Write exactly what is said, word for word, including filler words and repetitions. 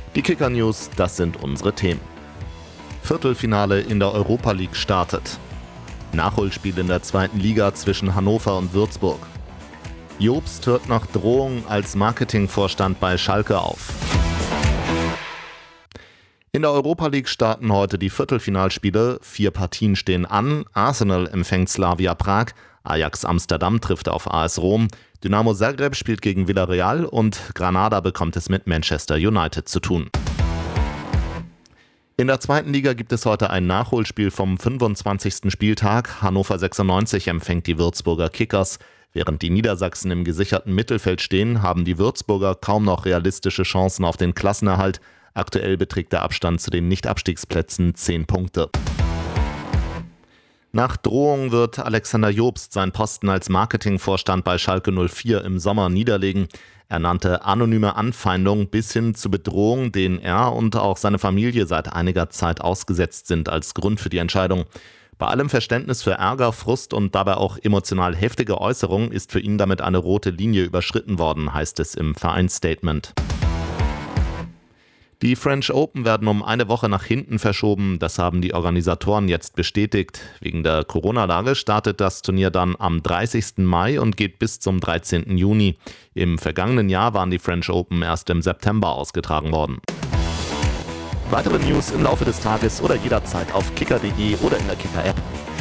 Die Kicker-News, das sind unsere Themen. Viertelfinale in der Europa League startet. Nachholspiel in der zweiten Liga zwischen Hannover und Würzburg. Jobst hört nach Drohung als Marketingvorstand bei Schalke auf. In der Europa League starten heute die Viertelfinalspiele. Vier Partien stehen an. Arsenal empfängt Slavia Prag. Ajax Amsterdam trifft auf A S Rom. Dynamo Zagreb spielt gegen Villarreal und Granada bekommt es mit Manchester United zu tun. In der zweiten Liga gibt es heute ein Nachholspiel vom fünfundzwanzigsten Spieltag. Hannover sechsundneunzig empfängt die Würzburger Kickers. Während die Niedersachsen im gesicherten Mittelfeld stehen, haben die Würzburger kaum noch realistische Chancen auf den Klassenerhalt. Aktuell beträgt der Abstand zu den Nicht-Abstiegsplätzen zehn Punkte. Nach Drohung wird Alexander Jobst seinen Posten als Marketingvorstand bei Schalke null vier im Sommer niederlegen. Er nannte anonyme Anfeindung bis hin zu Bedrohung, denen er und auch seine Familie seit einiger Zeit ausgesetzt sind, als Grund für die Entscheidung. Bei allem Verständnis für Ärger, Frust und dabei auch emotional heftige Äußerungen ist für ihn damit eine rote Linie überschritten worden, heißt es im Vereinsstatement. Die French Open werden um eine Woche nach hinten verschoben, das haben die Organisatoren jetzt bestätigt. Wegen der Corona-Lage startet das Turnier dann am dreißigsten Mai und geht bis zum dreizehnten Juni. Im vergangenen Jahr waren die French Open erst im September ausgetragen worden. Weitere News im Laufe des Tages oder jederzeit auf kicker punkt de oder in der Kicker-App.